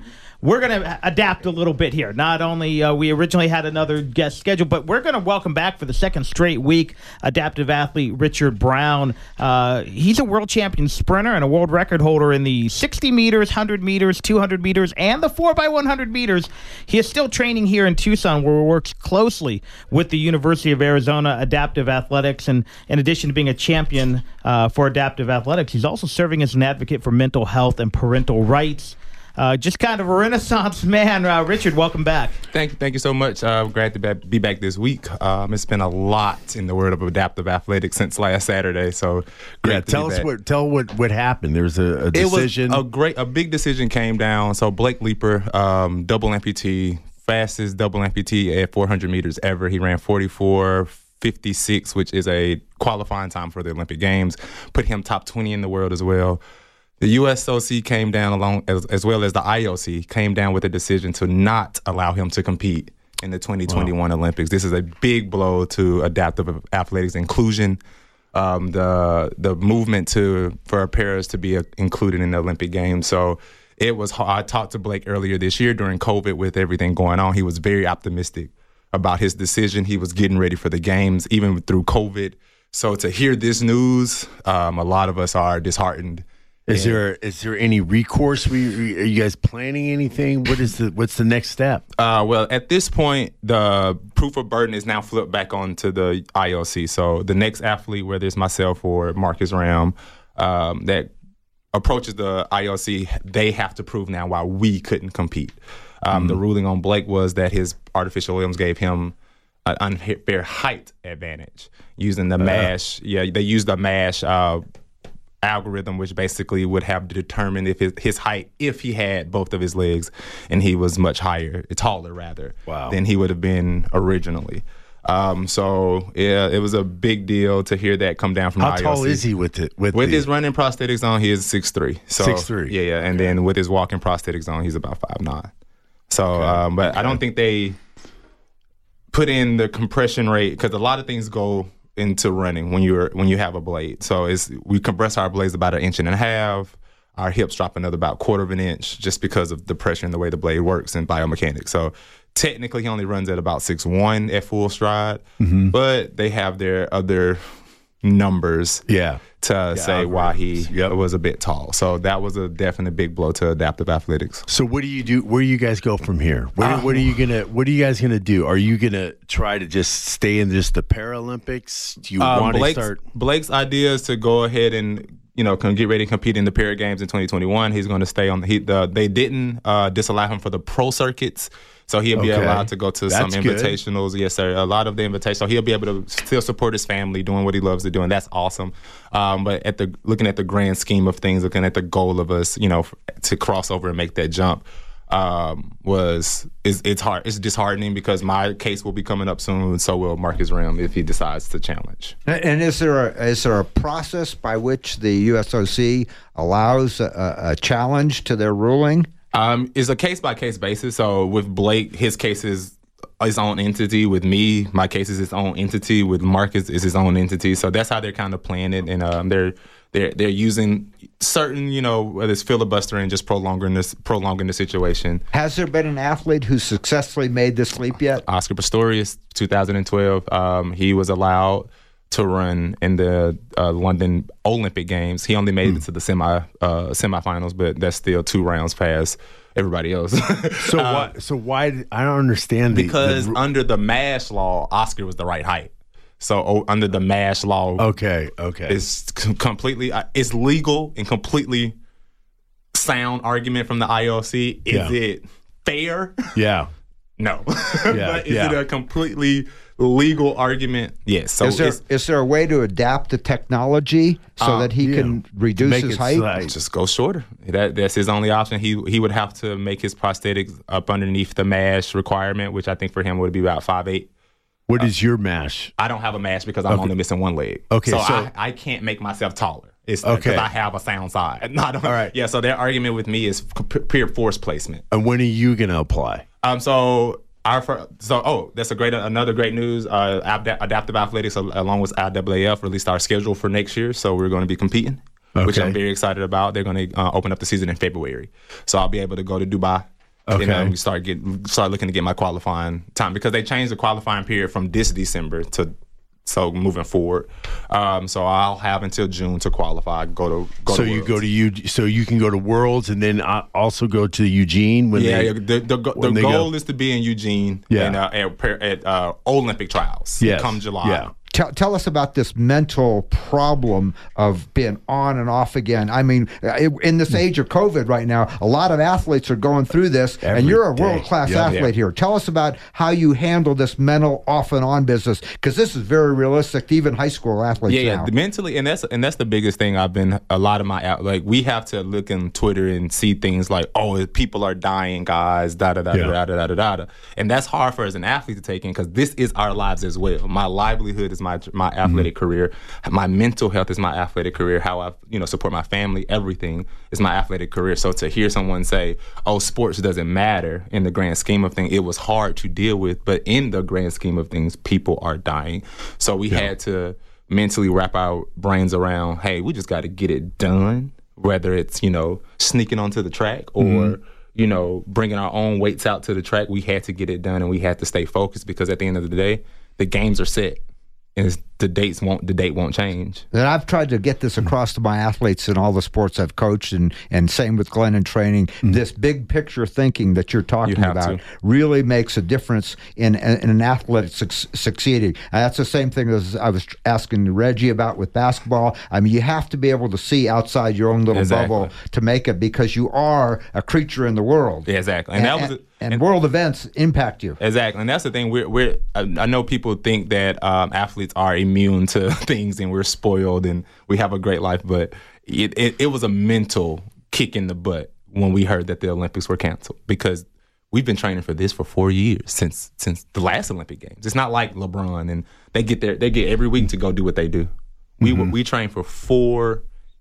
we're going to adapt a little bit here. Not only uh, we originally had another guest scheduled, but we're going to welcome back for the second straight week adaptive athlete Richard Brown. Uh, he's a world champion sprinter and a world record holder in the sixty meters, one hundred meters, two hundred meters, and the four by one hundred meters. He is still training here in Tucson, where he works closely with the University of Arizona Adaptive Athletics. And in addition to being a champion uh, for adaptive athletics, he's also serving as an advocate for mental health and parental rights. Uh, just kind of a renaissance man. Uh, Richard, welcome back. Thank you. Thank you so much. Uh, glad to be back this week. Um, it's been a lot in the world of adaptive athletics since last Saturday. So great yeah, to tell be us back. what tell what what happened. There was a, a decision. It was a great, a big decision came down. So Blake Leeper, um, double amputee, fastest double amputee at four hundred meters ever. He ran forty-four fifty-six, which is a qualifying time for the Olympic Games. Put him top twenty in the world as well. The U S O C came down along, as, as well as the I O C, came down with a decision to not allow him to compete in the twenty twenty-one wow. Olympics. This is a big blow to adaptive athletics inclusion, um, the the movement to for paras to be uh, included in the Olympic Games. So it was hard. I talked to Blake earlier this year during COVID with everything going on. He was very optimistic about his decision. He was getting ready for the games, even through COVID. So to hear this news, um, a lot of us are disheartened. Is yeah. there is there any recourse? We, are you guys planning anything? What is the what's the next step? Uh, well, at this point, the proof of burden is now flipped back onto the I O C. So the next athlete, whether it's myself or Marcus Ram, um, that approaches the I O C, they have to prove now why we couldn't compete. Um, mm-hmm. The ruling on Blake was that his artificial limbs gave him an unfair height advantage using the uh, MASH. Yeah, they used the MASH uh, algorithm, which basically would have determined if his, his height, if he had both of his legs and he was much higher, taller rather, wow. than he would have been originally. Um, so yeah, it was a big deal to hear that come down from How the I O C. How tall is he with it? With, with the... his running prosthetics on, he is six three. So six three. Yeah, yeah. And then with his walking prosthetics on, he's about five nine. So, okay. um, but okay. I don't think they put in the compression rate because a lot of things go into running when you're when you have a blade. So it's we compress our blades about an inch and a half. Our hips drop another about quarter of an inch just because of the pressure and the way the blade works and biomechanics. So technically he only runs at about six one at full stride, mm-hmm. but they have their other numbers yeah. to yeah, say why he yep. was a bit tall. So that was a definite big blow to adaptive athletics. So what do you do? Where do you guys go from here? Where, uh, what are you gonna? What are you guys gonna do? Are you gonna try to just stay in just the Paralympics? Do you um, want to start? Blake's idea is to go ahead and you know can get ready to compete in the Para Games in twenty twenty-one. He's going to stay on the. He, the they didn't uh, disallow him for the pro circuits. So he'll be okay. allowed to go to That's some invitationals. Good. Yes, sir. A lot of the invitations. So he'll be able to still support his family doing what he loves to do, and that's awesome. Um, but at the looking at the grand scheme of things, looking at the goal of us, you know, to cross over and make that jump um, was is it's hard. It's disheartening because my case will be coming up soon, and so will Marcus Ram if he decides to challenge. And is there a, is there a process by which the U S O C allows a, a challenge to their ruling? Um, it's a case-by-case basis. So with Blake, his case is his own entity. With me, my case is his own entity. With Marcus, is his own entity. So that's how they're kind of playing it, and um, they're they're they're using certain, you know, whether it's filibustering, just prolonging this prolonging the situation. Has there been an athlete who successfully made this leap yet? Oscar Pistorius, two thousand twelve. Um, he was allowed to run in the uh, London Olympic Games. He only made mm. it to the semi uh, semifinals, but that's still two rounds past everybody else. so uh, why? So why? Did, I don't understand. The, because the, under the MASH law, Oscar was the right height. So oh, under the MASH law, okay, okay, it's completely uh, it's legal and completely sound argument from the I O C. Is yeah. it fair? Yeah. No. Yeah. But is yeah. it a completely legal argument? Yes. So is there, is there a way to adapt the technology so um, that he yeah. can reduce his height? Like, just go shorter. That, that's his only option. He he would have to make his prosthetics up underneath the MASH requirement, which I think for him would be about five eight. What uh, is your MASH? I don't have a MASH because I'm okay. only missing one leg. Okay, so, so I, I can't make myself taller. It's okay. because I have a sound side. No, I don't, all right. Yeah. So their argument with me is pure force placement. And when are you going to apply? Um. So. Our, so, oh, that's a great, another great news. Uh, Adaptive Athletics, along with I A A F, released our schedule for next year. So we're going to be competing, okay. which I'm very excited about. They're going to uh, open up the season in February. So I'll be able to go to Dubai Okay. And then we start getting start looking to get my qualifying time because they changed the qualifying period from this December to so moving forward. Um, so I'll have until June to qualify. Go to go so to you Worlds. go to you so you can go to Worlds and then also go to Eugene when yeah, they, yeah. The, the, the when they goal go. is to be in Eugene Yeah. and, uh, at, at uh, Olympic trials Yes. come July. Yeah. Tell, tell us about this mental problem of being on and off again. I mean, in this age of COVID right now, a lot of athletes are going through this, Every and you're a day. world-class Yeah, athlete yeah. here. Tell us about how you handle this mental off and on business, because this is very realistic to even high school athletes Yeah, yeah, now. the- mentally, and that's and that's the biggest thing. I've been a lot of my out like we have to look on Twitter and see things like, oh, people are dying, guys, da da da Yeah. da da da da da da, and that's hard for us as an athlete to take in because this is our lives as well. My livelihood is my my athletic career. My mental health is my athletic career. How I you know support my family, everything is my athletic career. So to hear someone say, oh, sports doesn't matter in the grand scheme of things, it was hard to deal with, but in the grand scheme of things, people are dying. So we Yeah. had to mentally wrap our brains around, hey, we just got to get it done, whether it's, you know, sneaking onto the track or, Mm-hmm. you know, bringing our own weights out to the track. We had to get it done and we had to stay focused because at the end of the day, the games are set and it's, the dates won't, the date won't change. And I've tried to get this across to my athletes in all the sports I've coached, and, and same with Glenn in training. Mm-hmm. This big picture thinking that you're talking You have about to. really makes a difference in, in an athlete suc succeeding. And that's the same thing as I was asking Reggie about with basketball. I mean, you have to be able to see outside your own little Exactly. bubble to make it, because you are a creature in the world. Yeah, exactly. And, that was a, and, and world events impact you. Exactly, and that's the thing. We're we're. I I know people think that um, athletes are immune to things and we're spoiled and we have a great life, but it, it it was a mental kick in the butt when we heard that the Olympics were canceled because we've been training for this for four years since since the last Olympic Games. It's not like LeBron and they get there they get every week to go do what they do. We Mm-hmm. we train for four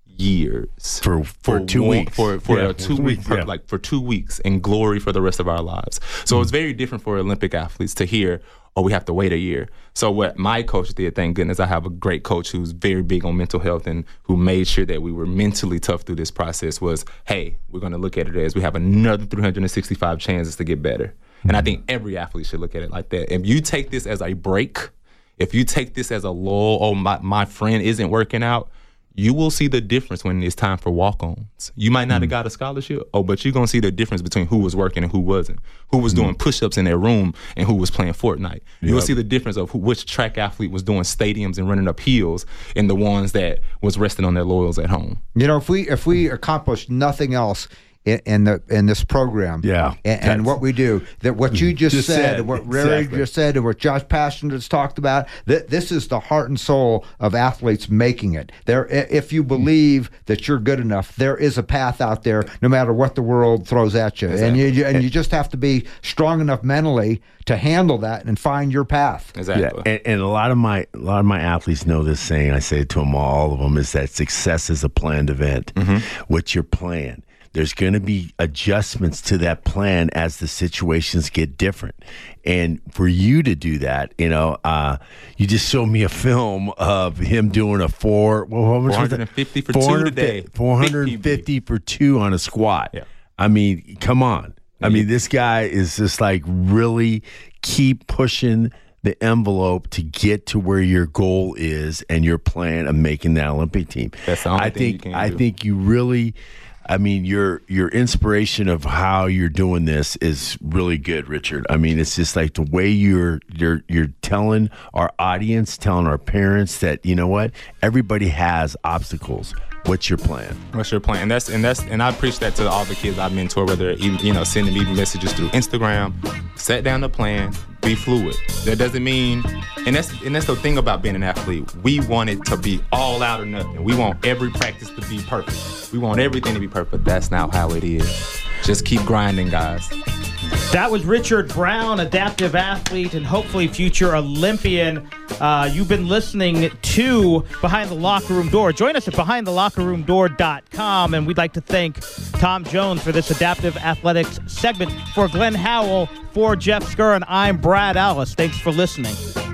years For- for two one- weeks. for for Yeah, a for two two week weeks, per- yeah. like for two weeks in glory for the rest of our lives. So it's very different for Olympic athletes to hear, oh, we have to wait a year. So what my coach did, thank goodness, I have a great coach who's very big on mental health and who made sure that we were mentally tough through this process was, hey, we're going to look at it as we have another three hundred sixty-five chances to get better. And I think every athlete should look at it like that. If you take this as a break, if you take this as a lull, oh, my, my friend isn't working out, you will see the difference when it's time for walk-ons. You might not have got a scholarship, oh, but you're going to see the difference between who was working and who wasn't, who was doing push-ups in their room and who was playing Fortnite. You'll see the difference of who, which track athlete was doing stadiums and running up hills and the ones that was resting on their laurels at home. You know, if we if we accomplish nothing else in, in the in this program, Yeah, and, and that's- what we do, that what you just, Just said, said, and what Larry exactly. just said, and what Josh Passion just talked about, that this is the heart and soul of athletes making it. There, if you believe that you're good enough, there is a path out there, no matter what the world throws at you, and you, you and you just have to be strong enough mentally to handle that and find your path. Exactly. Yeah, and, and a lot of my a lot of my athletes know this saying. I say it to them, all of them, is that success is a planned event. What's your plan? There's going to be adjustments to that plan as the situations get different. And for you to do that, you know, uh, you just showed me a film of him doing a four, well, how much was that? four hundred fifty for two today. four hundred fifty for two on a squat. Yeah. I mean, come on. I mean, this guy is just like really keep pushing the envelope to get to where your goal is and your plan of making that Olympic team. That's the only I thing think you can I do. think you really I mean your your inspiration of how you're doing this is really good, Richard. I mean, it's just like the way you're you're you're telling our audience, telling our parents that, you know what, everybody has obstacles. What's your plan? What's your plan? And that's and that's and I preach that to all the kids I mentor, whether even, you know, sending me messages through Instagram. Set down the plan, be fluid. That doesn't mean, and that's and that's the thing about being an athlete. We want it to be all out or nothing. We want every practice to be perfect. We want everything to be perfect. That's not how it is. Just keep grinding, guys. That was Richard Brown, adaptive athlete and hopefully future Olympian. Uh, you've been listening to Behind the Locker Room Door. Join us at behind the locker room door dot com, and we'd like to thank Tom Jones for this adaptive athletics segment. For Glenn Howell, for Jeff Skern, I'm Brad Ellis. Thanks for listening.